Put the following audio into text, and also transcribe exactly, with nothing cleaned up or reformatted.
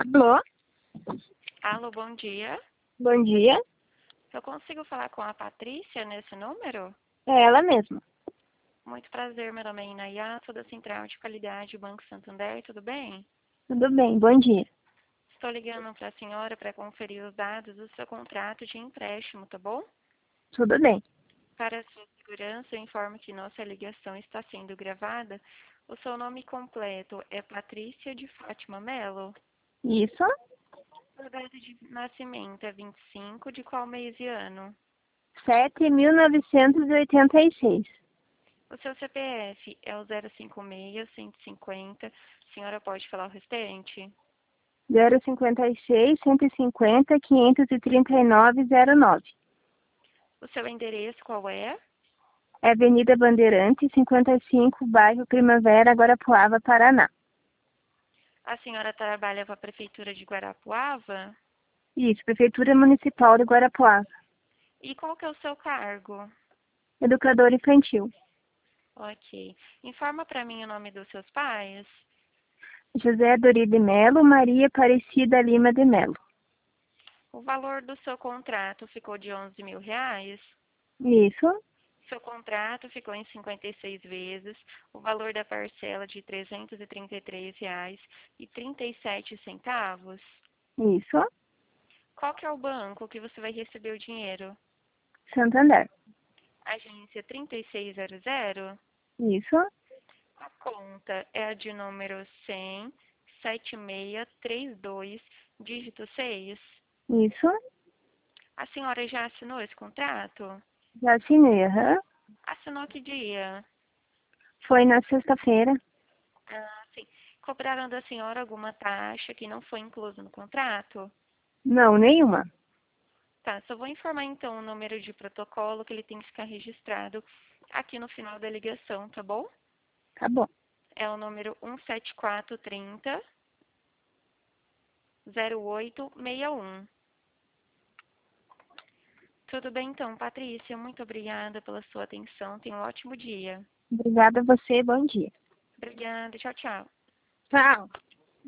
Alô? Alô, bom dia. Bom dia. Eu consigo falar com a Patrícia nesse número? É ela mesma. Muito prazer, meu nome é Inayá, sou da Central de Qualidade Banco Santander, tudo bem? Tudo bem, bom dia. Estou ligando para a senhora para conferir os dados do seu contrato de empréstimo, tá bom? Tudo bem. Para a sua segurança, eu informo que nossa ligação está sendo gravada. O seu nome completo é Patrícia de Fátima Melo? Isso? A data de nascimento é vinte e cinco de qual mês e ano? sete mil novecentos e oitenta e seis. O seu C P F é o zero cinco seis, cento e cinquenta. A senhora pode falar o restante? zero cinquenta e seis, cento e cinquenta, quinhentos e trinta e nove, zero nove. O seu endereço qual é? É Avenida Bandeirante, cinquenta e cinco, bairro Primavera, Guarapuava, Paraná. A senhora trabalha com a Prefeitura de Guarapuava? Isso, Prefeitura Municipal de Guarapuava. E qual que é o seu cargo? Educador infantil. Ok. Informa para mim o nome dos seus pais. José Dori de Melo, Maria Aparecida Lima de Melo. O valor do seu contrato ficou de onze mil reais? Isso? Seu contrato ficou em cinquenta e seis vezes, o valor da parcela de trezentos e trinta e três reais e trinta e sete centavos. Isso? Qual que é o banco que você vai receber o dinheiro? Santander. Agência trinta e seis zero zero? Isso? A conta é a de número cem, setenta e seis trinta e dois, dígito seis. Isso? A senhora já assinou esse contrato? Já assinei, aham. Assinou que dia? Foi na sexta-feira. Ah, sim. Cobraram da senhora alguma taxa que não foi inclusa no contrato? Não, nenhuma. Tá, só vou informar então o número de protocolo que ele tem que ficar registrado aqui no final da ligação, tá bom? Tá bom. É o número um sete quatro três zero, zero oito seis um. Tudo bem então, Patrícia, muito obrigada pela sua atenção. Tenha um ótimo dia. Obrigada a você, bom dia. Obrigada, tchau, tchau. Tchau.